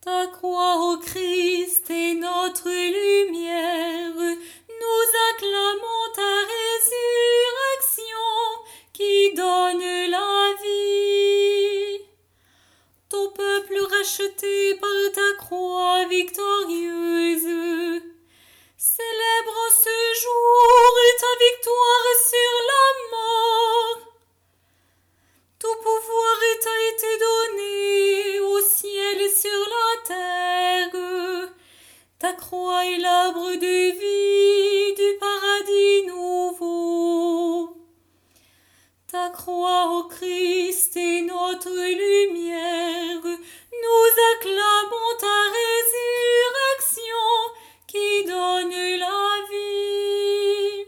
Ta croix, ô Christ, est notre lumière. Nous acclamons ta résurrection qui donne la vie. Ton peuple racheté par ta croix victorieuse célèbre en ce jour ta victoire sur la mort. Tout pouvoir t'a été donné au ciel et sur la terre. Ta croix est l'arbre de vie du paradis nouveau. Ta croix, ô Christ, est notre lumière. Nous acclamons ta résurrection qui donne la vie.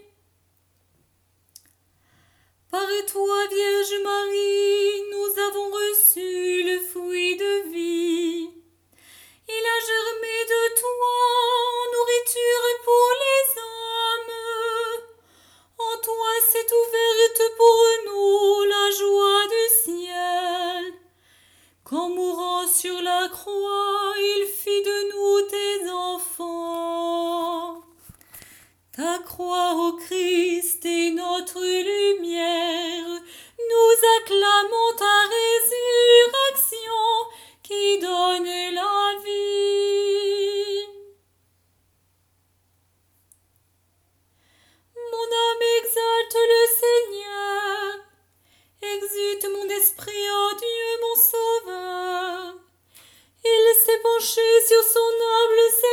Par toi, Vierge Marie, nous avons reçu le fruit de vie. Il a germé de toi en nourriture pour les hommes. En toi s'est ouverte pour nous la joie du ciel. Qu'en mourant sur la croix, il fit de nous tes enfants. Ta croix, ô Christ, est notre lumière. Nous acclamons ta résurrection qui donne la vie. Mon âme exalte le Seigneur. Exulte mon esprit en Dieu mon Sauveur. Il s'est penché sur son humble